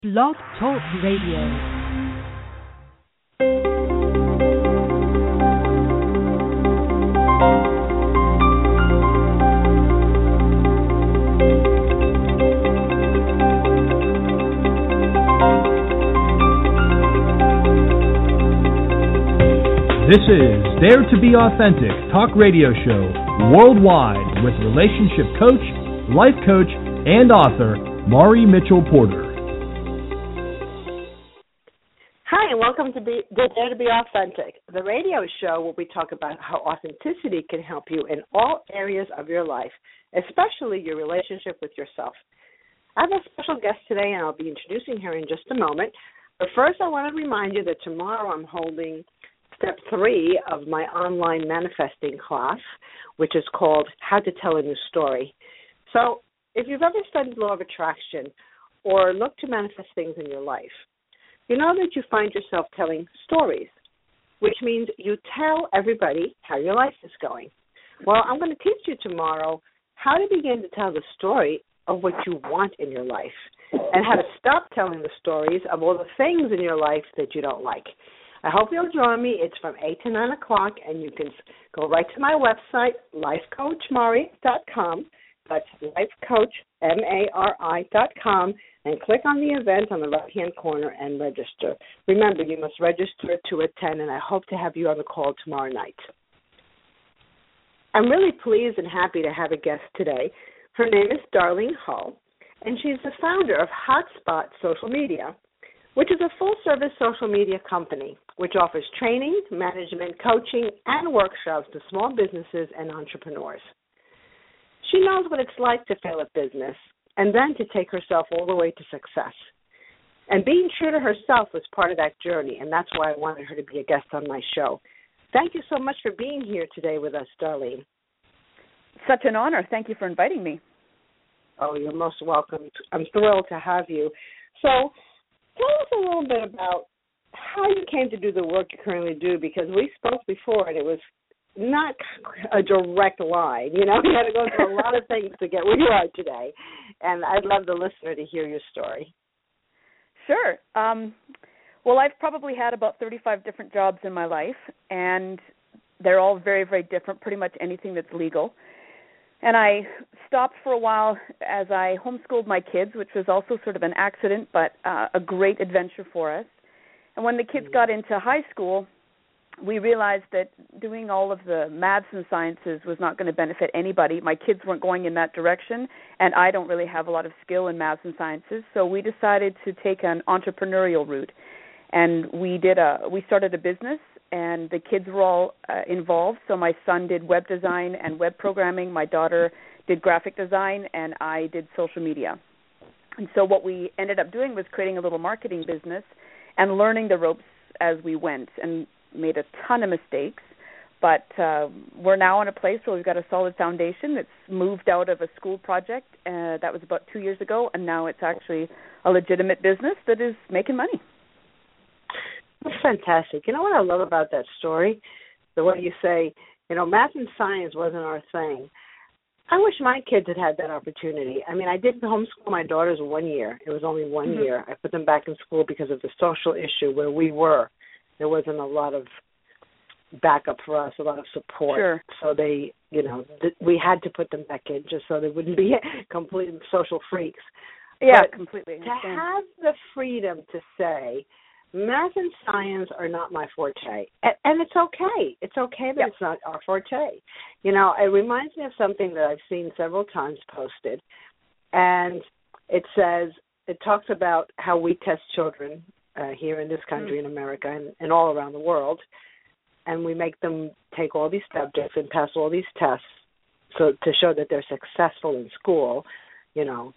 Blog Talk Radio. This is Dare to Be Authentic Talk Radio Show worldwide with relationship coach, life coach, and author Mari Mitchell Porter. Hi, and welcome to Dare to Be Authentic, the radio show where we talk about how authenticity can help you in all areas of your life, especially your relationship with yourself. I have a special guest today, and I'll be introducing her in just a moment. But first, I want to remind you that tomorrow I'm holding Step 3 of my online manifesting class, which is called How to Tell a New Story. So if you've ever studied law of attraction or looked to manifest things in your life, you know that you find yourself telling stories, which means you tell everybody how your life is going. Well, I'm going to teach you tomorrow how to begin to tell the story of what you want in your life and how to stop telling the stories of all the things in your life that you don't like. I hope you'll join me. It's from 8 to 9 o'clock, and you can go right to my website, lifecoachmari.com. That's lifecoachmari.com, and click on the event on the right-hand corner and register. Remember, you must register to attend, and I hope to have you on the call tomorrow night. I'm really pleased and happy to have a guest today. Her name is Darlene Hull, and she's the founder of Hotspot Social Media, which is a full-service social media company which offers training, management, coaching, and workshops to small businesses and entrepreneurs. She knows what it's like to fail at business and then to take herself all the way to success. And being true to herself was part of that journey, and that's why I wanted her to be a guest on my show. Thank you so much for being here today with us, Darlene. Such an honor. Thank you for inviting me. Oh, you're most welcome. I'm thrilled to have you. So tell us a little bit about how you came to do the work you currently do, because we spoke before and it was not a direct line. You know, you had to go through a lot of things to get where you are today. And I'd love the listener to hear your story. Sure. Well, I've probably had about 35 different jobs in my life, and they're all very, very different, pretty much anything that's legal. And I stopped for a while as I homeschooled my kids, which was also sort of an accident, but a great adventure for us. And when the kids got into high school, we realized that doing all of the maths and sciences was not going to benefit anybody. My kids weren't going in that direction, and I don't really have a lot of skill in maths and sciences, so we decided to take an entrepreneurial route. And we started a business, and the kids were all involved. So my son did web design and web programming. My daughter did graphic design, and I did social media. And so what we ended up doing was creating a little marketing business and learning the ropes as we went, and made a ton of mistakes. But we're now in a place where we've got a solid foundation. It's moved out of a school project. That was about 2 years ago, and now it's actually a legitimate business that is making money. That's fantastic. You know what I love about that story? The way you say, you know, math and science wasn't our thing. I wish my kids had had that opportunity. I mean, I did homeschool my daughters 1 year. It was only 1 year. I put them back in school because of the social issue where we were. There wasn't a lot of backup for us, a lot of support. Sure. So they, you know, we had to put them back in just so they wouldn't be complete social freaks. Yeah, but completely. To have the freedom to say, math and science are not my forte. And it's okay. It's okay that It's not our forte. You know, it reminds me of something that I've seen several times posted. And it talks about how we test children here in this country, in America, and all around the world. And we make them take all these subjects and pass all these tests so to show that they're successful in school, you know.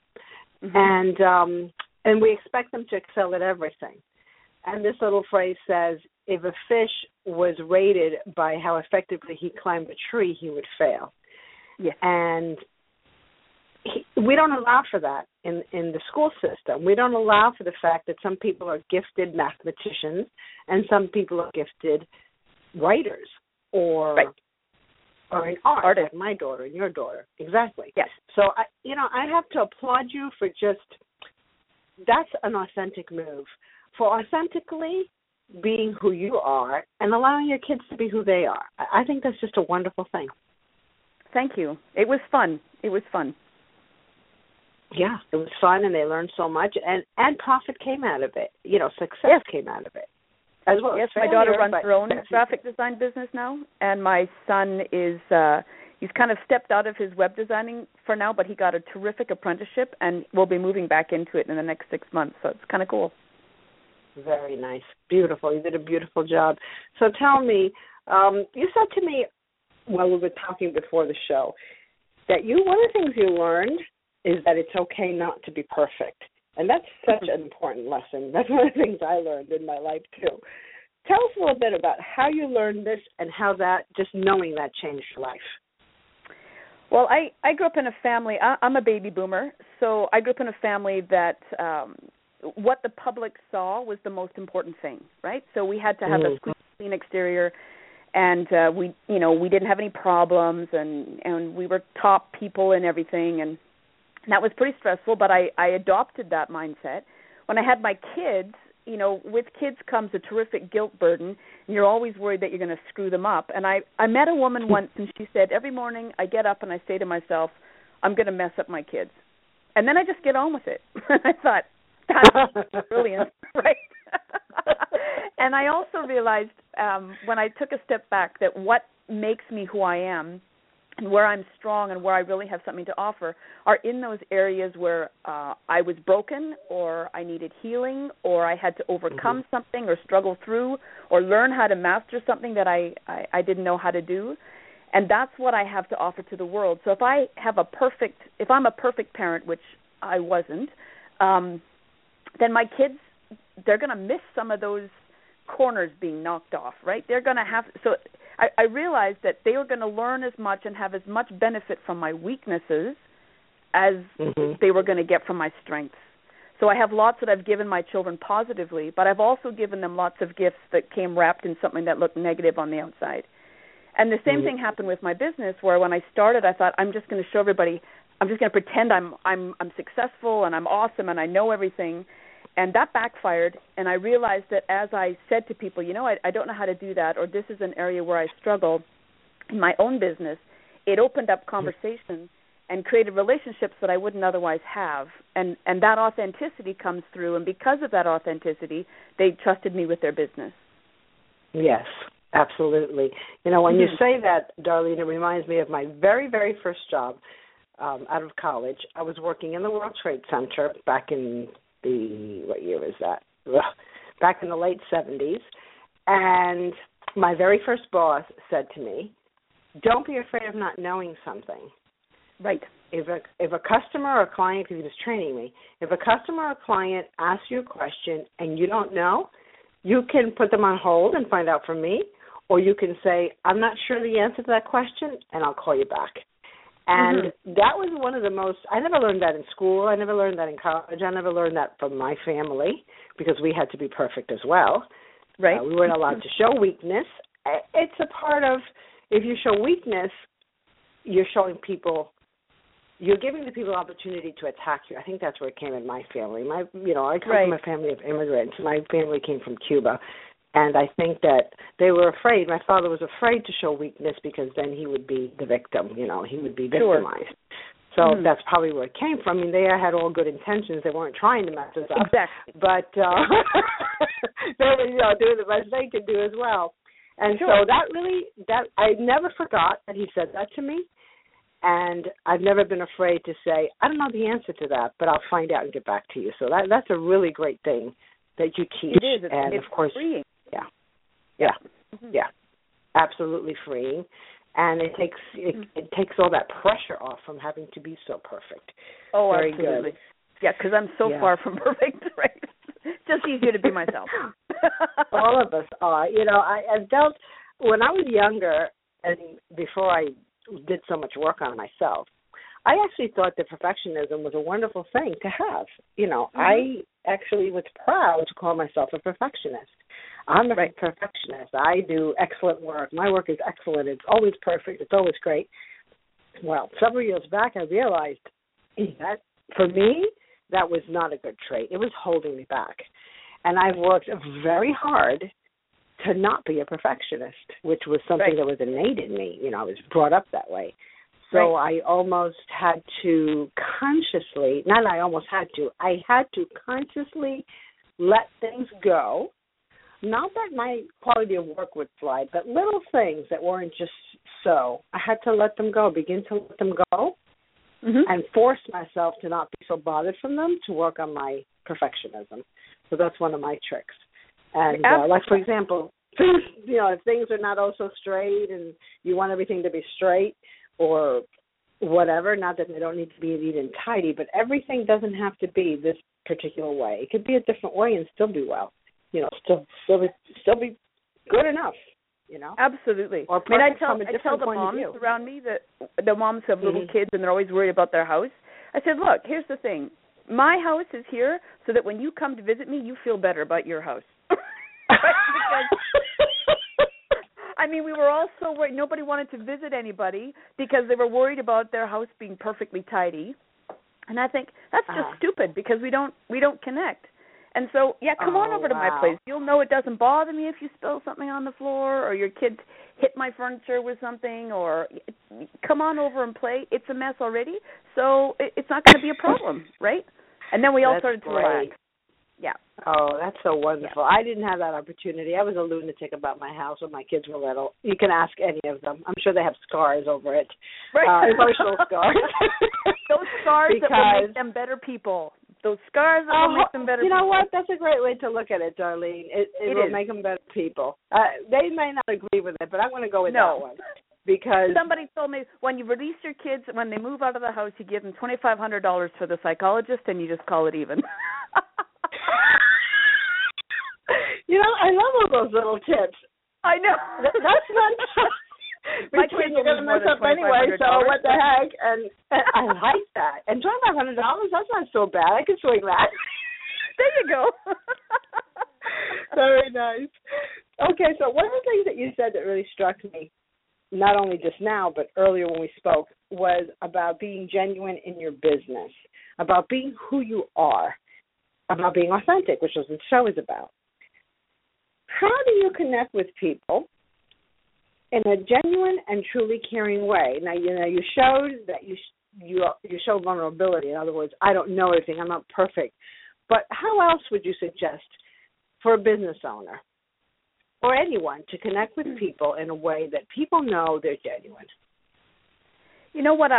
And we expect them to excel at everything. And this little phrase says, if a fish was rated by how effectively he climbed a tree, he would fail. Yes. And we don't allow for that in the school system. We don't allow for the fact that some people are gifted mathematicians and some people are gifted writers or in art, like my daughter and your daughter. Exactly. Yes. So, I have to applaud you for just that's an authentic move. For authentically being who you are and allowing your kids to be who they are. I think that's just a wonderful thing. Thank you. It was fun. Yeah, it was fun, and they learned so much, and profit came out of it. You know, success came out of it. As well. Yes, my daughter runs her own graphic design business now, and my son is he's kind of stepped out of his web designing for now, but he got a terrific apprenticeship, and we'll be moving back into it in the next 6 months, so it's kind of cool. Very nice. Beautiful. You did a beautiful job. So tell me, you said to me while we were talking before the show that one of the things you learned is that it's okay not to be perfect. And that's such an important lesson. That's one of the things I learned in my life, too. Tell us a little bit about how you learned this and how that, just knowing that changed your life. Well, I grew up in a family, I'm a baby boomer, so I grew up in a family that what the public saw was the most important thing, right? So we had to have a clean exterior, and we didn't have any problems, and we were top people and everything, and that was pretty stressful, but I adopted that mindset. When I had my kids, with kids comes a terrific guilt burden, and you're always worried that you're going to screw them up. And I met a woman once, and she said, every morning I get up and I say to myself, I'm going to mess up my kids. And then I just get on with it. I thought, that's brilliant, right? And I also realized when I took a step back that what makes me who I am and where I'm strong and where I really have something to offer are in those areas where I was broken or I needed healing or I had to overcome something or struggle through or learn how to master something that I didn't know how to do. And that's what I have to offer to the world. So if I'm a perfect parent, which I wasn't, then my kids, they're going to miss some of those corners being knocked off, right? They're going to have – so I realized that they were going to learn as much and have as much benefit from my weaknesses as they were going to get from my strengths. So I have lots that I've given my children positively, but I've also given them lots of gifts that came wrapped in something that looked negative on the outside. And the same thing happened with my business where when I started, I thought, I'm just going to show everybody, I'm just going to pretend I'm successful and I'm awesome and I know everything. And that backfired, and I realized that as I said to people, I don't know how to do that, or this is an area where I struggle in my own business, it opened up conversations and created relationships that I wouldn't otherwise have. And that authenticity comes through, and because of that authenticity, they trusted me with their business. Yes, absolutely. When you say that, Darlene, it reminds me of my very, very first job out of college. I was working in the World Trade Center back in what year was that? Back in the late 70s. And my very first boss said to me, don't be afraid of not knowing something. Right. If a customer or a client, because he was training me, if a customer or a client asks you a question and you don't know, you can put them on hold and find out from me, or you can say, I'm not sure the answer to that question, and I'll call you back. And that was one of the most, I never learned that in school. I never learned that in college. I never learned that from my family because we had to be perfect as well. Right. We weren't allowed to show weakness. It's a part of, if you show weakness, you're showing people, you're giving the people opportunity to attack you. I think that's where it came in my family. I come from a family of immigrants. My family came from Cuba. And I think that they were afraid. My father was afraid to show weakness because then he would be the victim. He would be victimized. So that's probably where it came from. I mean, they had all good intentions. They weren't trying to mess us up. Exactly. But they were, doing the best they could do as well. And so that I never forgot that he said that to me. And I've never been afraid to say, I don't know the answer to that, but I'll find out and get back to you. So that's a really great thing that you teach. It is. And it's of course, freeing. Yeah, absolutely freeing, and it takes all that pressure off from having to be so perfect. Oh, very absolutely. Good. Yeah, because I'm so far from perfect, right? Just easier to be myself. All of us are. I felt when I was younger and before I did so much work on myself, I actually thought that perfectionism was a wonderful thing to have. I actually was proud to call myself a perfectionist. I'm a perfectionist. I do excellent work. My work is excellent. It's always perfect. It's always great. Well, several years back, I realized that for me, that was not a good trait. It was holding me back. And I've worked very hard to not be a perfectionist, which was something that was innate in me. You know, I was brought up that way. So I almost had to consciously, I had to consciously let things go. Not that my quality of work would slide, but little things that weren't just so. I had to let them go, begin to let them go, and force myself to not be so bothered from them, to work on my perfectionism. So that's one of my tricks. And like, for example, you know, if things are not so straight and you want everything to be straight or whatever, not that they don't need to be neat and tidy, but everything doesn't have to be this particular way. It could be a different way and still do well. You know, still be good enough. You know, absolutely. Or I tell the moms around me that the moms have little kids and they're always worried about their house. I said, look, here's the thing. My house is here so that when you come to visit me, you feel better about your house. I mean, we were all so worried. Nobody wanted to visit anybody because they were worried about their house being perfectly tidy. And I think that's just stupid because we don't connect. And so, come on over to my place. You'll know it doesn't bother me if you spill something on the floor or your kids hit my furniture with something, or come on over and play. It's a mess already, so it's not going to be a problem, right? And then we all started to relax. Yeah. Oh, that's so wonderful. Yeah. I didn't have that opportunity. I was a lunatic about my house when my kids were little. You can ask any of them. I'm sure they have scars over it. Right. Emotional scars. Those scars that will make them better people. Those scars that will make them better people. You know what? That's a great way to look at it, Darlene. It will make them better people. They may not agree with it, but I'm going to go with that one. Because somebody told me when you release your kids, when they move out of the house, you give them $2,500 for the psychologist and you just call it even. You know, I love all those little tips. I know. That's not my kids are going to mess up anyway, so what the heck? And I like that. And $2,500, that's not so bad. I can swing that. There you go. Very nice. Okay, so one of the things that you said that really struck me, not only just now, but earlier when we spoke, was about being genuine in your business, about being who you are, about being authentic, which is what the show is about. How do you connect with people in a genuine and truly caring way? Now, you showed that you show vulnerability. In other words, I don't know everything. I'm not perfect. But how else would you suggest for a business owner or anyone to connect with people in a way that people know they're genuine? You know what?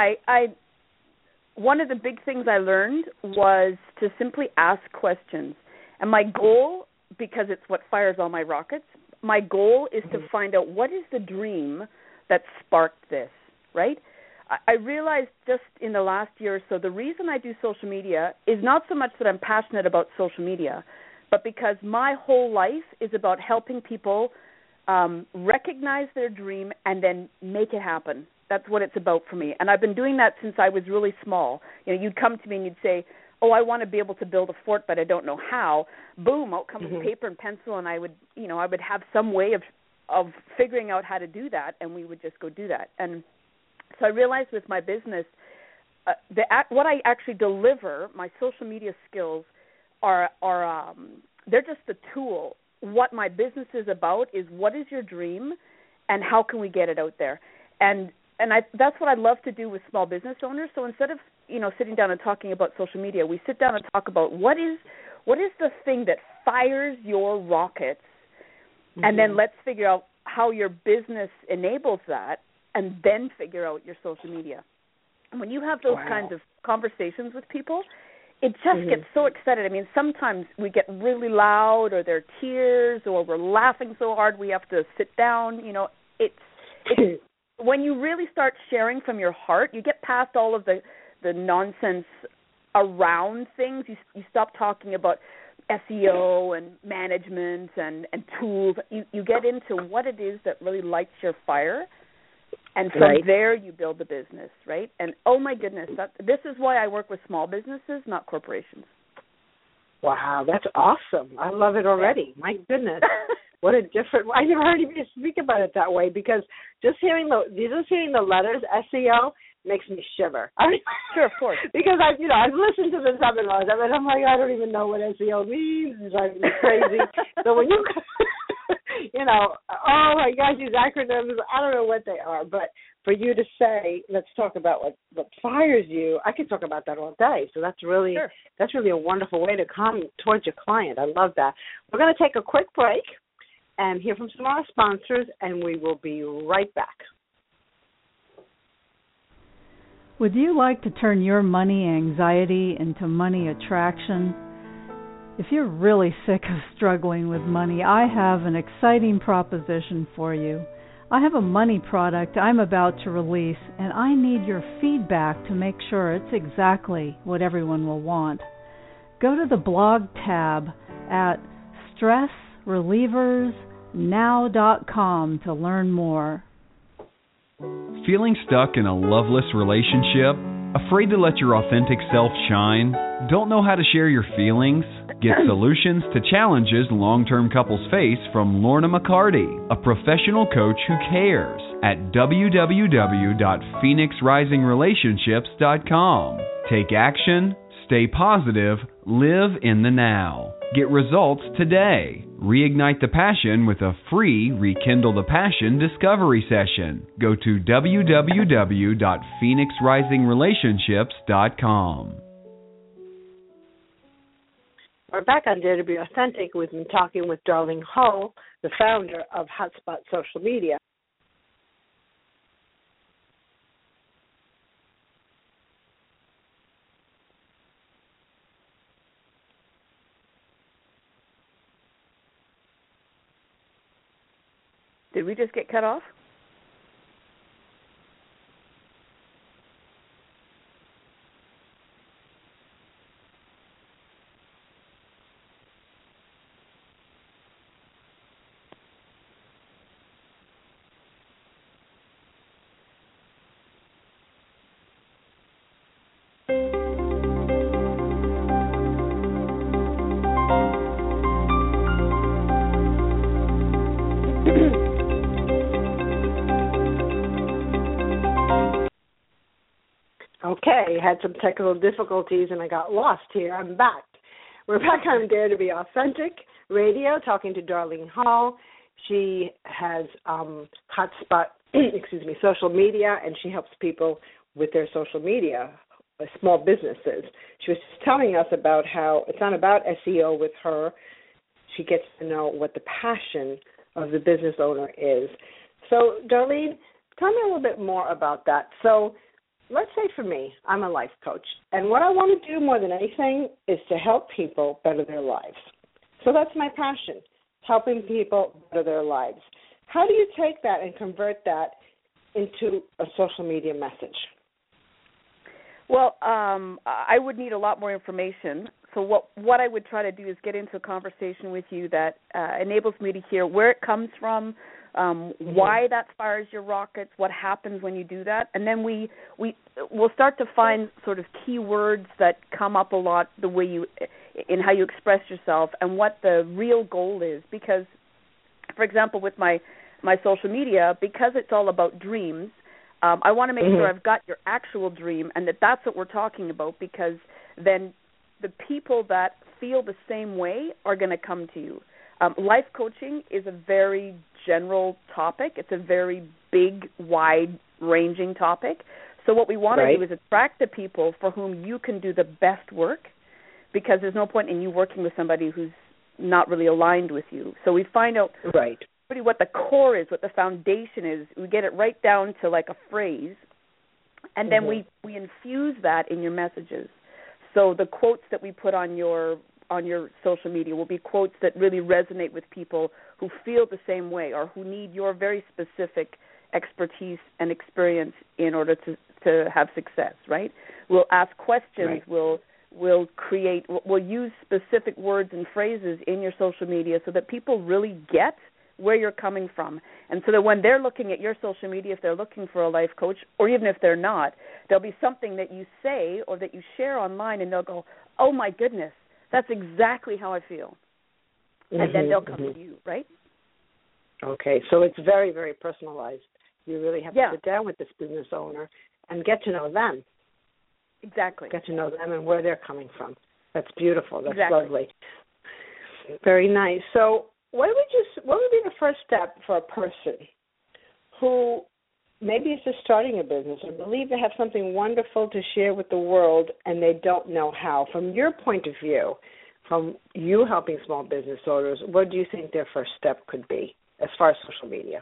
One of the big things I learned was to simply ask questions. And my goal, because it's what fires all my rockets, my goal is to find out what is the dream that sparked this, right? I realized just in the last year or so, the reason I do social media is not so much that I'm passionate about social media, but because my whole life is about helping people recognize their dream and then make it happen. That's what it's about for me. And I've been doing that since I was really small. You know, you'd come to me and you'd say, oh, I want to be able to build a fort, but I don't know how. Boom, out comes paper and pencil, and I would have some way of figuring out how to do that, and we would just go do that. And so I realized with my business, what I actually deliver, my social media skills, are they're just the tool. What my business is about is what is your dream, and how can we get it out there. And that's what I love to do with small business owners. So instead of sitting down and talking about social media, we sit down and talk about what is the thing that fires your rockets, and then let's figure out how your business enables that, and then figure out your social media. And when you have those kinds of conversations with people, it just gets so excited. I mean, sometimes we get really loud, or there are tears, or we're laughing so hard we have to sit down. You know, it's when you really start sharing from your heart, you get past all of the nonsense around things. You stop talking about SEO and management and tools. You get into what it is that really lights your fire, and from there you build the business, right? And oh my goodness, this is why I work with small businesses, not corporations. Wow, that's awesome. I love it already. My goodness. What a different, I never heard you speak about it that way, because just hearing the letters, SEO, makes me shiver. I mean, sure, of course. Because I've listened to the seminars. I mean, I'm like, I don't even know what SEO means. It's driving me crazy. So when you, oh my gosh, these acronyms, I don't know what they are. But for you to say, let's talk about what fires you, I could talk about that all day. So that's really sure. That's really a wonderful way to come towards your client. I love that. We're going to take a quick break and hear from some of our sponsors, and we will be right back. Would you like to turn your money anxiety into money attraction? If you're really sick of struggling with money, I have an exciting proposition for you. I have a money product I'm about to release, and I need your feedback to make sure it's exactly what everyone will want. Go to the blog tab at stressrelieversnow.com to learn more. Feeling stuck in a loveless relationship? Afraid to let your authentic self shine? Don't know how to share your feelings? Get solutions to challenges long-term couples face from Lorna McCarty, a professional coach who cares, at www.phoenixrisingrelationships.com. Take action, stay positive, live in the now. Get results today. Reignite the passion with a free Rekindle the Passion discovery session. Go to www.phoenixrisingrelationships.com. We're back on Dare to Be Authentic. We've been talking with Darlene Hull, the founder of Hotspot Social Media. Did we just get cut off? Okay, had some technical difficulties and I got lost here. I'm back. We're back on Dare to Be Authentic Radio, talking to Darlene Hull. She has Hotspot, social media, and she helps people with their social media, small businesses. She was just telling us about how it's not about SEO with her. She gets to know what the passion of the business owner is. So, Darlene, tell me a little bit more about that. So, let's say for me, I'm a life coach, and what I want to do more than anything is to help people better their lives. So that's my passion, helping people better their lives. How do you take that and convert that into a social media message? Well, I would need a lot more information. So what I would try to do is get into a conversation with you that enables me to hear where it comes from, why that fires your rockets, what happens when you do that, and then we'll start to find sort of key words that come up a lot the way in how you express yourself and what the real goal is. Because, for example, with my social media, because it's all about dreams, I want to make sure I've got your actual dream and that's what we're talking about, because then the people that feel the same way are going to come to you. Life coaching is a very general topic. It's a very big, wide-ranging topic. So what we want to do is attract the people for whom you can do the best work, because there's no point in you working with somebody who's not really aligned with you. So we find out really what the core is, what the foundation is. We get it right down to like a phrase, and then we infuse that in your messages. So the quotes that we put on your social media will be quotes that really resonate with people who feel the same way or who need your very specific expertise and experience in order to have success, right? We'll ask questions, we'll use specific words and phrases in your social media so that people really get where you're coming from. And so that when they're looking at your social media, if they're looking for a life coach, or even if they're not, there'll be something that you say or that you share online and they'll go, oh my goodness, that's exactly how I feel. And then they'll come to you, right? Okay, so it's very, very personalized. You really have to sit down with this business owner and get to know them. Exactly. Get to know them and where they're coming from. That's beautiful. That's exactly. lovely. Very nice. So what would be the first step for a person who maybe is just starting a business or believe they have something wonderful to share with the world and they don't know how? From your point of view, from you helping small business owners, what do you think their first step could be as far as social media?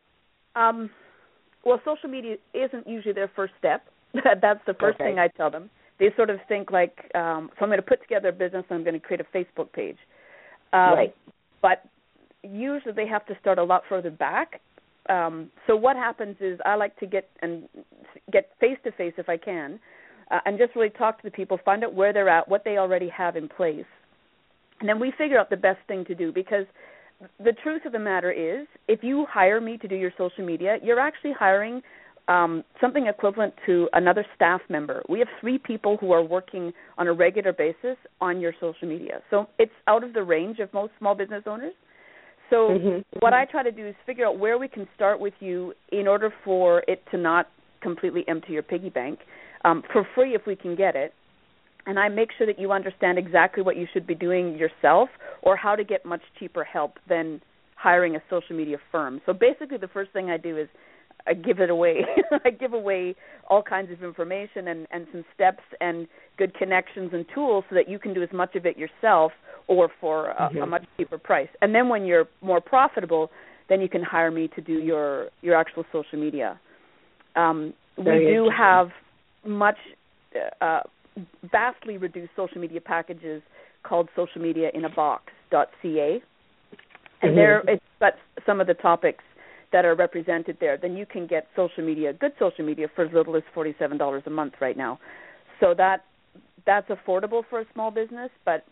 Well, social media isn't usually their first step. That's the first thing I tell them. They sort of think like, so I'm going to put together a business, I'm going to create a Facebook page. Right. But usually they have to start a lot further back. So what happens is I like to get face-to-face if I can, and just really talk to the people, find out where they're at, what they already have in place. And then we figure out the best thing to do, because the truth of the matter is, if you hire me to do your social media, you're actually hiring something equivalent to another staff member. We have 3 people who are working on a regular basis on your social media. So it's out of the range of most small business owners. So what I try to do is figure out where we can start with you in order for it to not completely empty your piggy bank, for free if we can get it. And I make sure that you understand exactly what you should be doing yourself or how to get much cheaper help than hiring a social media firm. So basically the first thing I do is I give it away. I give away all kinds of information and some steps and good connections and tools so that you can do as much of it yourself or for a much cheaper price. And then when you're more profitable, then you can hire me to do your actual social media. We do have much vastly reduced social media packages called socialmediainabox.ca. And there it's got some of the topics that are represented there. Then you can get good social media for as little as $47 a month right now. So that's affordable for a small business, but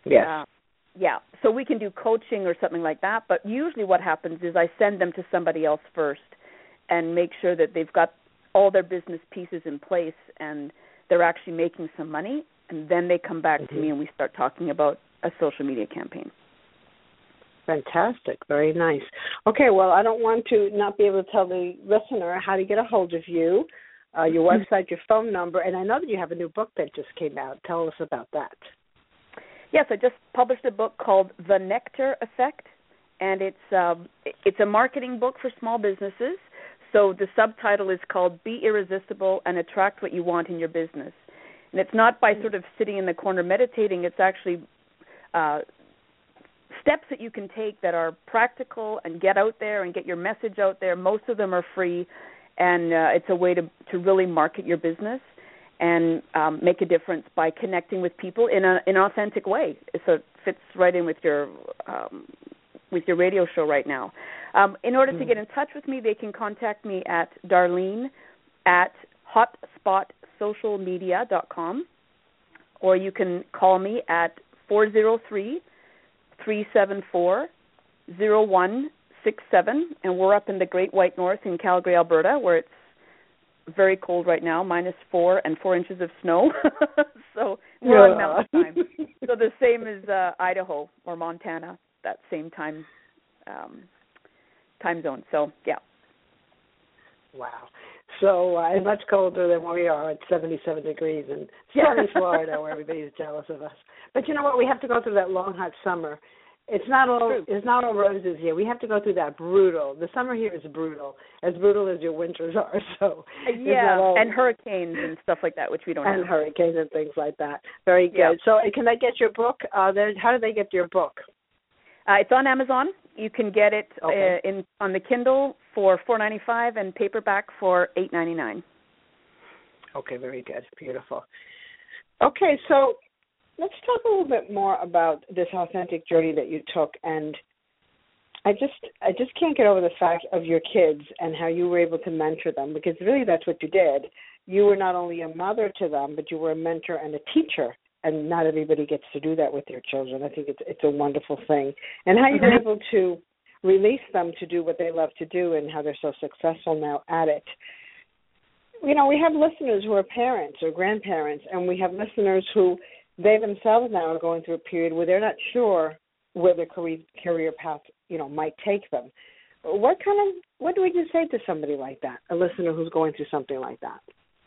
so we can do coaching or something like that. But usually what happens is I send them to somebody else first and make sure that they've got all their business pieces in place and they're actually making some money, and then they come back to me and we start talking about a social media campaign. Fantastic. Very nice. Okay, well, I don't want to not be able to tell the listener how to get a hold of you, your website, your phone number, and I know that you have a new book that just came out. Tell us about that. Yes, I just published a book called The Nectar Effect, and it's a marketing book for small businesses. So the subtitle is called Be Irresistible and Attract What You Want in Your Business. And it's not by sort of sitting in the corner meditating. It's actually steps that you can take that are practical and get out there and get your message out there. Most of them are free, and it's a way to really market your business and make a difference by connecting with people in an authentic way. So it fits right in with your radio show right now. In order to get in touch with me, they can contact me at darlene@hotspotsocialmedia.com, or you can call me at 403-374-0167, and we're up in the Great White North in Calgary, Alberta, where it's very cold right now, -4 and 4 inches of snow. So we're on mountain time. So the same as Idaho or Montana, that same time zone. So, yeah. Wow. So it's much colder than where we are at 77 degrees in sunny Florida, where everybody's jealous of us. But you know what? We have to go through that long, hot summer. It's not all roses here. We have to go through that brutal. The summer here is brutal as your winters are. So and hurricanes and stuff like that, which we don't have. And hurricanes and things like that. Very good. Yeah. So can I get your book? How do they get your book? It's on Amazon. You can get it on the Kindle for $4.95 and paperback for $8.99. Okay, very good. Beautiful. Okay, so let's talk a little bit more about this authentic journey that you took. And I just can't get over the fact of your kids and how you were able to mentor them, because really that's what you did. You were not only a mother to them, but you were a mentor and a teacher. And not everybody gets to do that with their children. I think it's a wonderful thing. And how you were able to release them to do what they love to do and how they're so successful now at it. You know, we have listeners who are parents or grandparents, and we have listeners who they themselves now are going through a period where they're not sure where their career path, might take them. What would you say to somebody like that, a listener who's going through something like that?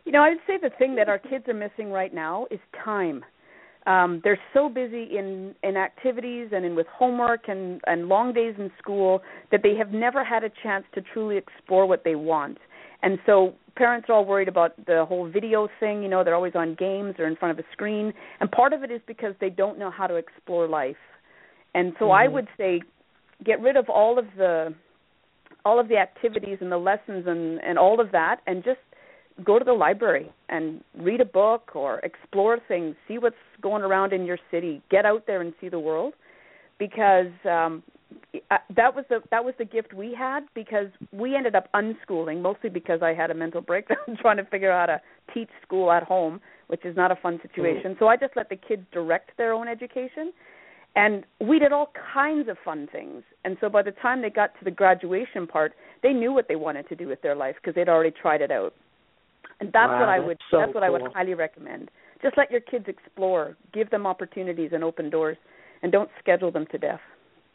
I would say the thing that our kids are missing right now is time. They're so busy in activities and with homework and long days in school that they have never had a chance to truly explore what they want. And so parents are all worried about the whole video thing. They're always on games or in front of a screen. And part of it is because they don't know how to explore life. And so I would say get rid of all of the activities and the lessons and all of that, and just go to the library and read a book or explore things, see what's going around in your city, get out there and see the world, because that was the gift we had, because we ended up unschooling, mostly because I had a mental breakdown trying to figure out how to teach school at home, which is not a fun situation. So I just let the kids direct their own education, and we did all kinds of fun things. And so by the time they got to the graduation part, they knew what they wanted to do with their life because they'd already tried it out. And that's what I would what I would highly recommend. Just let your kids explore, give them opportunities and open doors, and don't schedule them to death.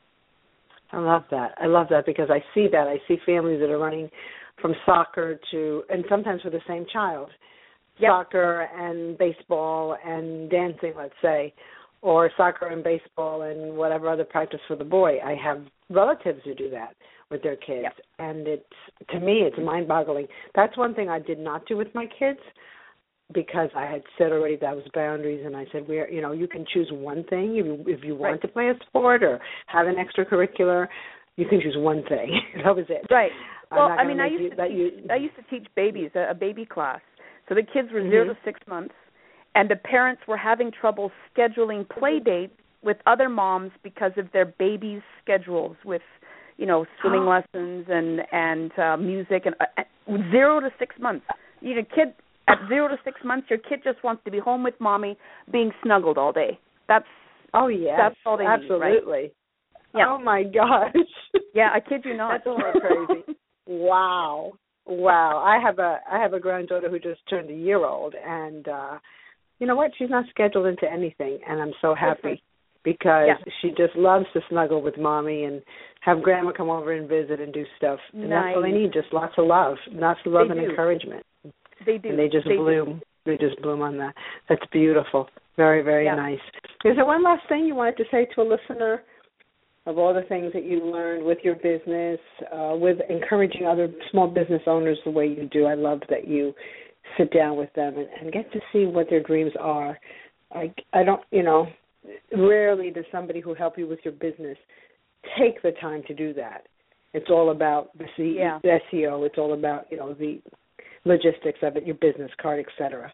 I love that because I see that. I see families that are running from soccer to, and sometimes for the same child, soccer and baseball and dancing, let's say, or soccer and baseball and whatever other practice for the boy. I have relatives who do that with their kids, and to me, it's mind-boggling. That's one thing I did not do with my kids, because I had said already that was boundaries, and I said, you can choose one thing. If you want to play a sport or have an extracurricular, you can choose one thing. That was it. Right. Well, I used to teach babies, a baby class. So the kids were 0 to 6 months, and the parents were having trouble scheduling play dates with other moms because of their babies' schedules with, swimming lessons and music, and 0 to 6 months. Kid at 0 to 6 months, your kid just wants to be home with mommy, being snuggled all day. That's all they need, right? Yeah. Oh my gosh. Yeah, I kid you not. That's a little crazy. Wow. I have a granddaughter who just turned a year old, and you know what? She's not scheduled into anything, and I'm so happy. Because she just loves to snuggle with mommy and have grandma come over and visit and do stuff. And that's all they need, just lots of love and encouragement. They do. And they just bloom. They just bloom on that. That's beautiful. Very, very nice. Is there one last thing you wanted to say to a listener of all the things that you learned with your business, with encouraging other small business owners the way you do? I love that you sit down with them and get to see what their dreams are. I don't, rarely does somebody who help you with your business take the time to do that. It's all about the SEO. It's all about, the logistics of it, your business card, etc.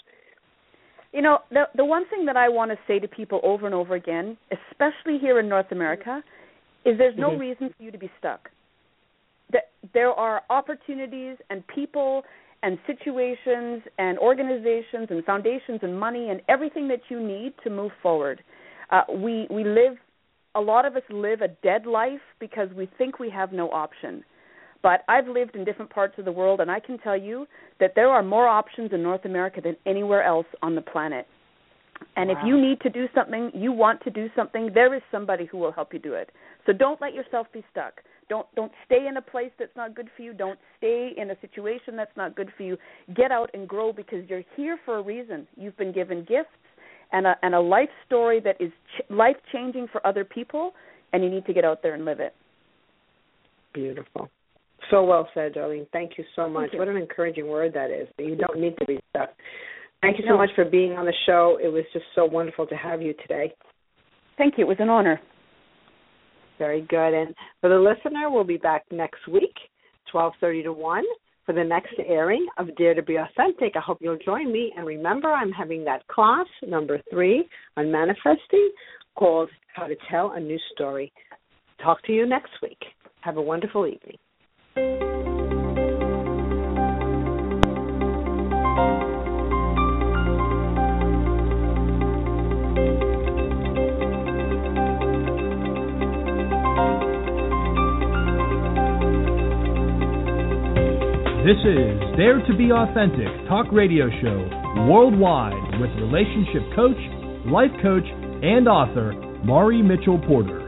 The one thing that I want to say to people over and over again, especially here in North America, is there's no reason for you to be stuck. There are opportunities and people and situations and organizations and foundations and money and everything that you need to move forward. A lot of us live a dead life because we think we have no option. But I've lived in different parts of the world, and I can tell you that there are more options in North America than anywhere else on the planet. And if you need to do something, you want to do something, there is somebody who will help you do it. So don't let yourself be stuck. Don't stay in a place that's not good for you. Don't stay in a situation that's not good for you. Get out and grow, because you're here for a reason. You've been given gifts and a life story that is life-changing for other people, and you need to get out there and live it. Beautiful. So well said, Darlene. Thank you so much. What an encouraging word that is. You don't need to be stuck. Thank you so much for being on the show. It was just so wonderful to have you today. Thank you. It was an honor. Very good. And for the listener, we'll be back next week, 12:30 to 1, for the next airing of Dare to Be Authentic. I hope you'll join me. And remember, I'm having that class, number 3, on manifesting, called How to Tell a New Story. Talk to you next week. Have a wonderful evening. This is Dare to Be Authentic Talk Radio Show worldwide with relationship coach, life coach, and author Mari Mitchell Porter.